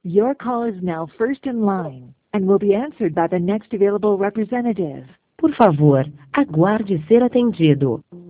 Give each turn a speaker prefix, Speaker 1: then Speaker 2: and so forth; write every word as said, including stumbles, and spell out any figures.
Speaker 1: Your call is now first in line and will be answered by the next available representative.
Speaker 2: Por favor, aguarde ser atendido.